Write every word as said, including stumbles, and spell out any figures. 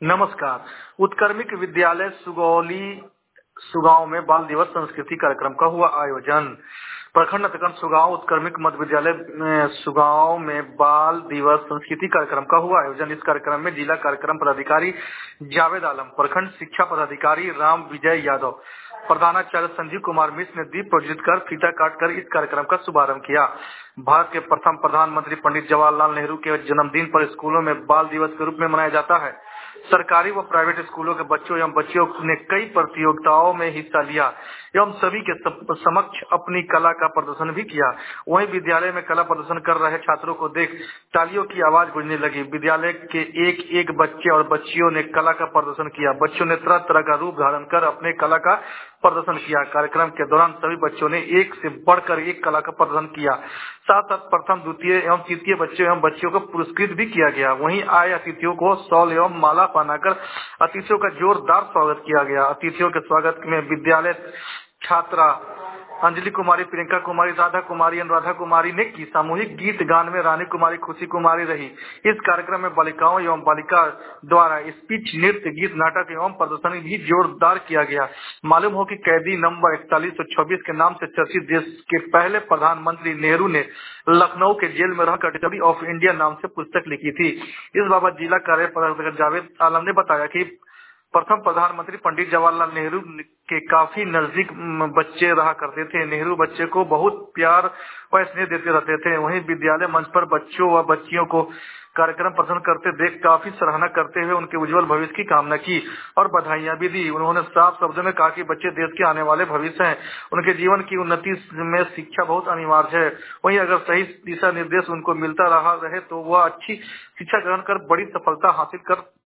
नमस्कार। उत्क्रमिक विद्यालय सुगौली सुगांव में बाल दिवस संस्कृति कार्यक्रम का हुआ आयोजन। प्रखंड अंतर्गत सुगांव उत्क्रमिक मध्य विद्यालय सुगांव में बाल दिवस संस्कृति कार्यक्रम का हुआ आयोजन। इस कार्यक्रम में जिला कार्यक्रम पदाधिकारी जावेद आलम, प्रखंड शिक्षा पदाधिकारी राम विजय यादव, प्रधानाचार्य संजीव कुमार मिश्र ने दीप प्रज्वलित कर फीता काटकर इस कार्यक्रम का शुभारंभ किया। भारत के प्रथम प्रधानमंत्री पंडित जवाहरलाल नेहरू के जन्मदिन पर स्कूलों में बाल दिवस के रूप में मनाया जाता है। सरकारी व प्राइवेट स्कूलों के बच्चों एवं बच्चियों ने कई प्रतियोगिताओं में हिस्सा लिया एवं सभी के समक्ष अपनी कला का प्रदर्शन भी किया। वहीं विद्यालय में कला प्रदर्शन कर रहे छात्रों को देख तालियों की आवाज गूंजने लगी। विद्यालय के एक एक बच्चे और बच्चियों ने कला का प्रदर्शन किया। बच्चों ने तरह तरह का रूप धारण कर अपने कला का प्रदर्शन किया। कार्यक्रम के दौरान सभी बच्चों ने एक से बढ़कर एक कला का प्रदर्शन किया। साथ साथ प्रथम, द्वितीय एवं तृतीय बच्चों एवं बच्चियों को पुरस्कृत भी किया गया। वहीं आए अतिथियों को शॉल एवं माला पहनाकर अतिथियों का जोरदार स्वागत किया गया। अतिथियों के स्वागत में विद्यालय छात्रा अंजलि कुमारी, प्रियंका कुमारी, राधा कुमारी, अनुराधा कुमारी ने की। सामूहिक गीत गान में रानी कुमारी खुशी कुमारी रही। इस कार्यक्रम में बालिकाओं एवं बालिका द्वारा स्पीच, नृत्य, गीत, नाटक एवं प्रदर्शनी भी जोरदार किया गया। मालूम हो कि कैदी नंबर इकतालीस सौ छब्बीस के नाम से चर्चित देश के पहले प्रधानमंत्री नेहरू ने लखनऊ के जेल में रहकर स्टडी ऑफ इंडिया नाम से पुस्तक लिखी थी। इस बाबत जिला कार्य पदाधिकारी जावेद आलम ने बताया कि प्रथम प्रधानमंत्री पंडित जवाहरलाल नेहरू के काफी नजदीक बच्चे रहा करते थे। नेहरू बच्चे को बहुत प्यार व स्नेह देते रहते थे। वहीं विद्यालय मंच पर बच्चों व बच्चियों को कार्यक्रम प्रदर्शन करते देख काफी सराहना करते हुए उनके उज्जवल भविष्य की कामना की और बधाइयां भी दी। उन्होंने साफ शब्दों में कहा कि बच्चे देश के आने वाले भविष्य हैं। उनके जीवन की उन्नति में शिक्षा बहुत अनिवार्य है। वहीं अगर सही दिशा निर्देश उनको मिलता रहा रहे तो वह अच्छी शिक्षा ग्रहण कर बड़ी सफलता हासिल कर